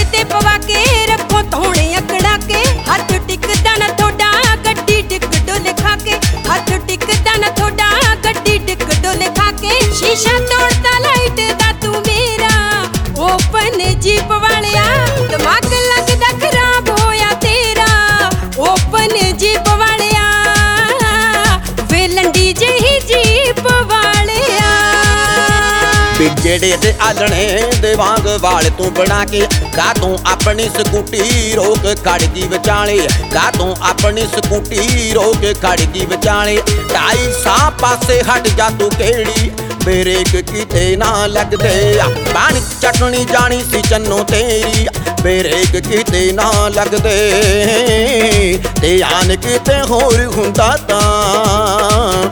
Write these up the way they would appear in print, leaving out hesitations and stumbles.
ते पवा के रखो धोने अकड़ा के हाथ टिकदा ना थोड़ा गड्डी डिक डोले खा के हाथ टिकदा ना थोड़ा गड्डी डिक डोले खा के शीशा तोड़ता लाइट दा तू मेरा ओपन जीप वालिया दिमाग लगदा खराब होया तेरा ओपन जीप वालिया वेलंडी जही जीप वालिया ਜਿਹੜੇ ਤੇ ਆਲਣੇ ਦੇ ਵਾਂਗ ਵਾਲ ਤੂੰ ਬਣਾ ਕੇ ਕਾ ਤੂੰ ਆਪਣੀ ਸਕੂਟੀ ਰੋਕ ਖੜਦੀ ਵਿਚਾਲੇ ਕਾ ਤੂੰ ਆਪਣੀ ਸਕੂਟੀ ਰੋਕ ਖੜਦੀ ਵਿਚਾਲੇ ਢਾਈ ਸਾਹ ਪਾਸੇ ਹਟ ਜਾ ਤੂੰ ਕਿਹੜੀ ਬ੍ਰੇਕ ਕਿਤੇ ਨਾ ਲੱਗਦੇ ਆ ਪਾਣੀ ਚਟਣੀ ਜਾਣੀ ਸੀ ਚੰਨੋ ਤੇਰੀ ਬ੍ਰੇਕ ਕਿਤੇ ਨਾ ਲੱਗਦੇ ਤੇ ਆਨ ਕਿਤੇ ਹੋਰ ਹੁੰਦਾ ਤਾਂ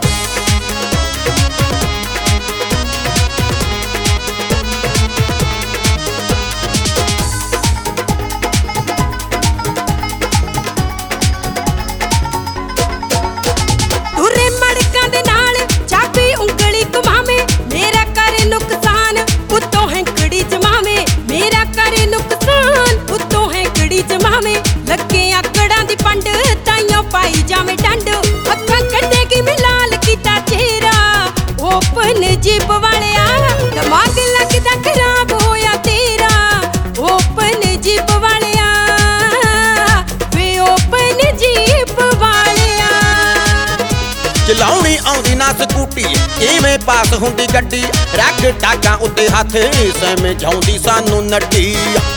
लगे आकड़ा दी पंड ताइयों पाई जावे डंड अखा कड्डेगी मिलाल कीता चेहरा ओपन जीप वालिया दिमाग लगदा खराब होया तेरा ओपन जीप वालिया वे ओपन जीप वालिया चलाउणी आउंदी ना ਸਕੂਟੀ ਕਿਵੇਂ ਪਾਸ ਹੁੰਦੀ ਗੱਡੀ ਰੱਖ ਟਾਕਾਂ ਉੱਤੇ ਹੱਥ ਸਮਝਾਉਂਦੀ ਸਾਨੂੰ ਨੱਡੀ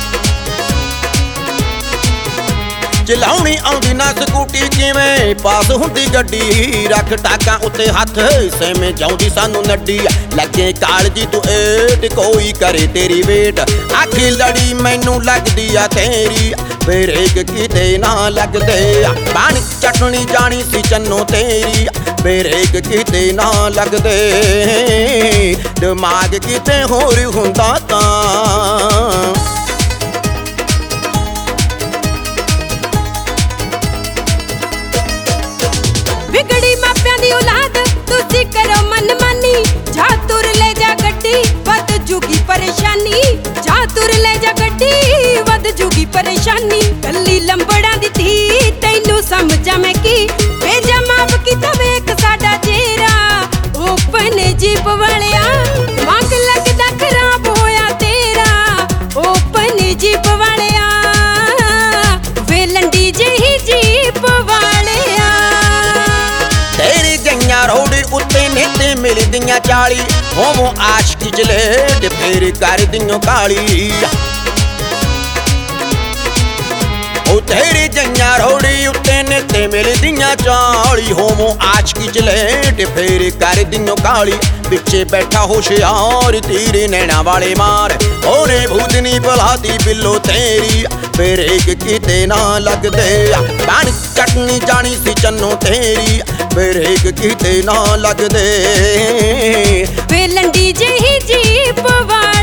ਚਲਾਉਣੀ ਆਉਂਦੀ ਨਾ ਸਕੂਟੀ ਕਿਵੇਂ ਪਾਸ ਹੁੰਦੀ ਗੱਡੀ ਰੱਖ ਟਾਕਾਂ ਉੱਤੇ ਹੱਥ ਸਮਝਾਉਂਦੀ ਸਾਨੂੰ ਨੱਡੀ ਲੱਗੇ ਕਾਲਜੀ ਤੂੰ ਏਟ ਕੋਈ ਕਰੇ ਤੇਰੀ ਵੇਟ ਅੱਖ ਲੜੀ ਮੈਨੂੰ ਲੱਗਦੀ ਆ ਤੇਰੀ ਬ੍ਰੇਕ ਕਿਤੇ ਨਾ ਲੱਗਦੇ ਆ ਪਾਣੀ ਚਟਣੀ ਜਾਣੀ ਸੀ ਚੰਨੋ ਤੇਰੀ ਬ੍ਰੇਕ ਕਿਤੇ ਨਾ ਲੱਗਦੇ ਦਿਮਾਗ ਕਿਤੇ ਹੋਰ ਹੁੰਦਾ ਤਾਂ बिगड़ी मापियां दी औलाद तुसी करो मनमानी जा तुर ले जा गड्डी वध जूगी परेशानी जा तुर ले जा गड्डी वध जूगी परेशानी कल्ली लंबड़ा दी थी तैनू समझा मैं की भेजा माफ कीता वेख साडा चेहरा ओपन जीप वालिया दिमाग लगदा खराब होया तेरा ओपन जीप वालिया वेलंडी जही जीप वालिया तेरी गईयां रोड उत्ते नेते मिलदियां 40 होमो आशकी चलेट फेर कर दियों काली ओ तेरी गईयां रोड उत्ते नेते मिलदियां 40 होमो आशकी चलेट फेर कर दियों काली पिछे बैठा होशियार तेरे नैना वाले मार ओने भूतनी भलाती बिल्लो तेरी ब्रेक किते ना लगदे पानी चटनी जानी सी चन्नो तेरी ब्रेक किते ना लगदे वेलंडी जही जीप वाली